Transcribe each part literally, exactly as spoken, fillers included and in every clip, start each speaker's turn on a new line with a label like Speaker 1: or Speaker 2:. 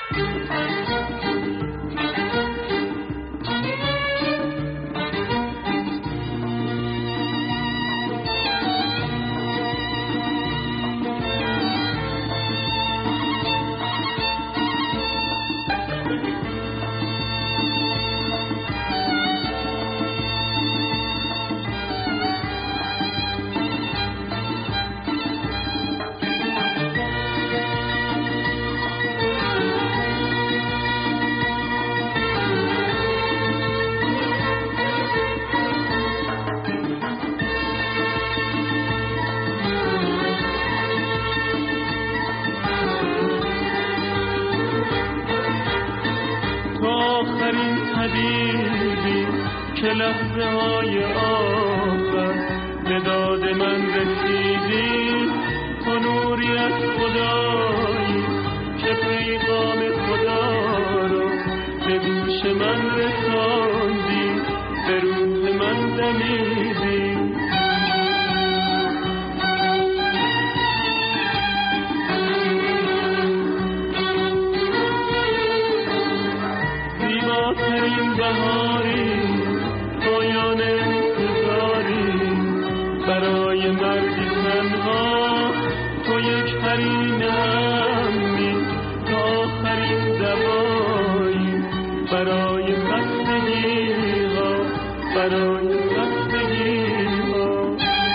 Speaker 1: که لحظه های آخر به داد من رسیدی، تو نوری از خدایی که پیغام خدا رو به گوش من رساندی، به روح من دمیدی. زیباترین بهاری پایان انتظاری برای مردی تنها، تو یک حریم امنی تا آخرین دوایی برای خستگی ها، برای خستگی ها.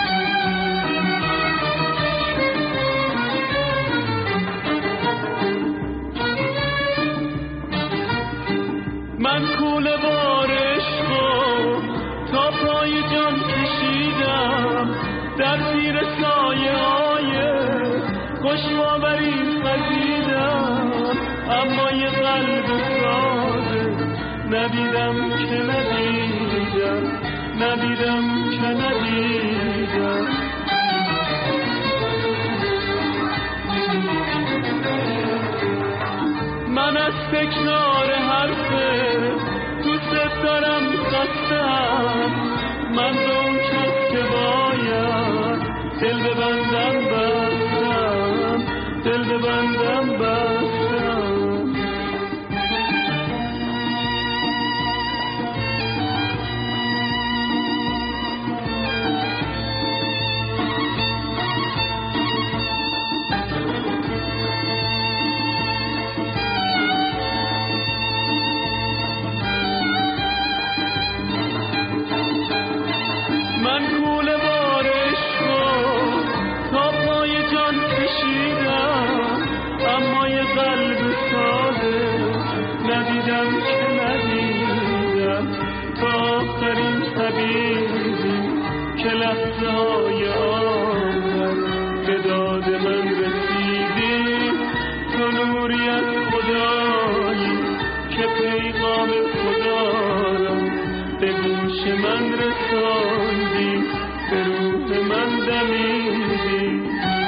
Speaker 1: من کوله بارش رو تا پای جان کشیدم، در زیر سایه های خوشماوری خزیدم، اما یه قلب ساده ندیدم که ندیدم، ندیدم که ندیدم. من از تکرار حرفه دوست دارم خستم، من به اون کس که باید دل ببندم بستم، دل ببندم بستم. من کوله بارش رو تا پای جان کشیدم، اما یه قلب ساده ندیدم که ندیدم، تا آخرین طبیبی که لحظه های آخر به داد من رسیدی، تو نوری از خدایی که پیغام خدا را به گوش من رساندی، به روح من دمیدی.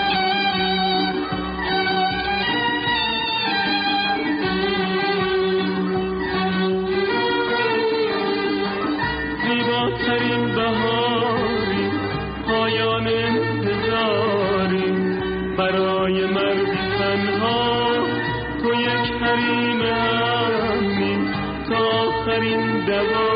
Speaker 1: زیباترین بهاری پایان انتظاری برای مردی تنها، تو یک حریم امنی تا آخرین دوایی